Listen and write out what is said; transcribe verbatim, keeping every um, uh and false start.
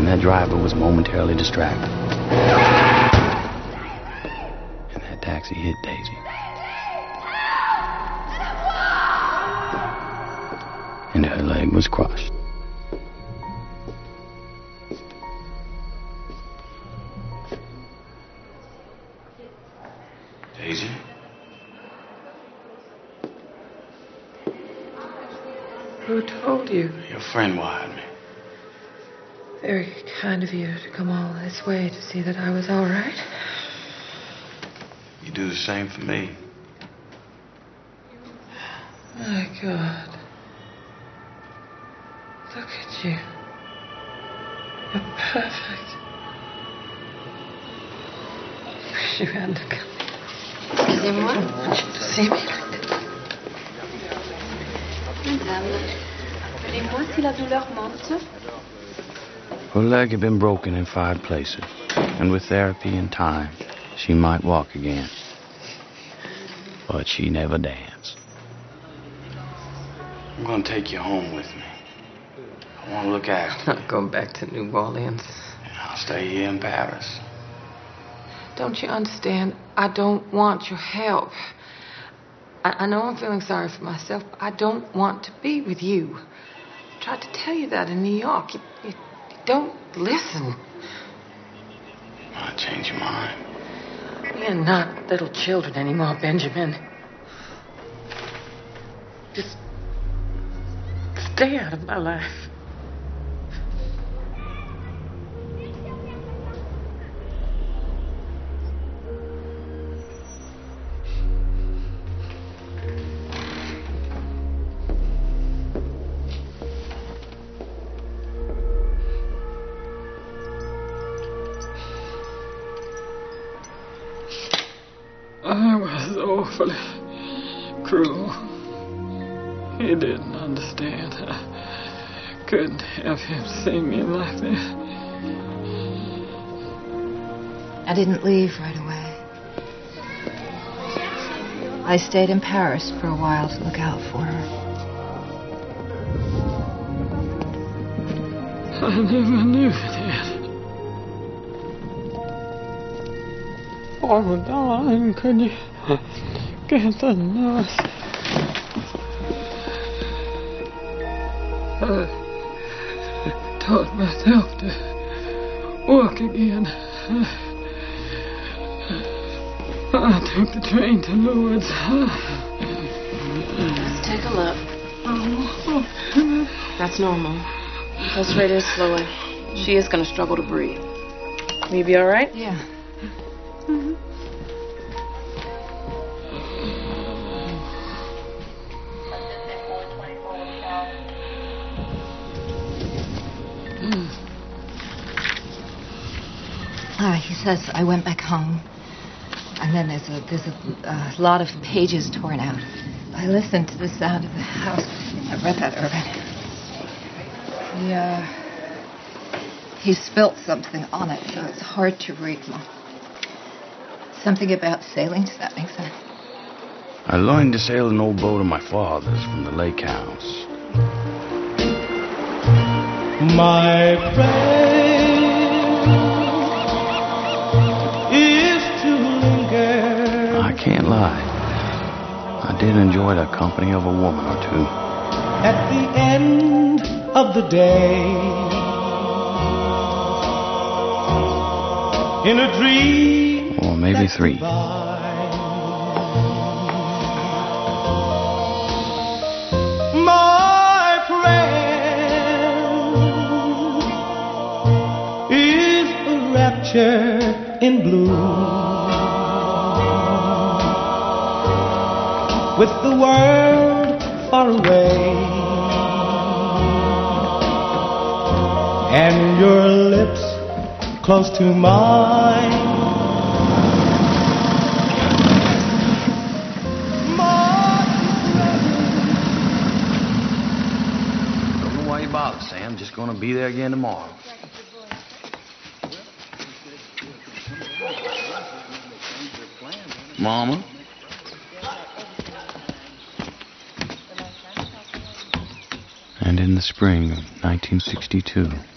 and that driver was momentarily distracted. And that taxi hit Daisy. And her leg was crushed. Daisy? Who told you? Your friend wired me. Very kind of you to come all this way to see that I was all right. You do the same for me. My God. Look at you. You're perfect. I wish you hadn't come. Excusez-moi. I don't want you to see me. Madame, appelez-moi si la douleur monte. Her leg had been broken in five places, and with therapy and time, she might walk again. But she never danced. I'm gonna take you home with me. I want to look after you. I'm not going back to New Orleans. I'll stay here in Paris. Don't you understand? I don't want your help. I, I know I'm feeling sorry for myself, but I don't want to be with you. I tried to tell you that in New York. You, you, you don't listen. I'll change your mind. We are not little children anymore, Benjamin. Just stay out of my life. I was awfully cruel. He didn't understand. I couldn't have him see me like this. I didn't leave right away. I stayed in Paris for a while to look out for her. I never knew that. Oh, darling, could you get the nurse? I taught myself to walk again. I took the train to Lourdes. Let's take a look. That's normal. Pulse rate is slowing. She is going to struggle to breathe. Will you be all right? Yeah. Uh, he says I went back home, and then there's a there's a uh, lot of pages torn out. I listened to the sound of the house. I read that, Irving. He uh, he spilt something on it, so it's hard to read. Something about sailing. Does that make sense? I learned to sail an old boat of my father's from the lake house. My friend is to linger. I can't lie. I did enjoy the company of a woman or two. At the end of the day, in a dream, or maybe three. Divine. My friend is a rapture in bloom, with the world far away, and your lips close to mine. Don't know why you bother, Sam. Just gonna be there again tomorrow. Mama? And in the spring of nineteen sixty-two,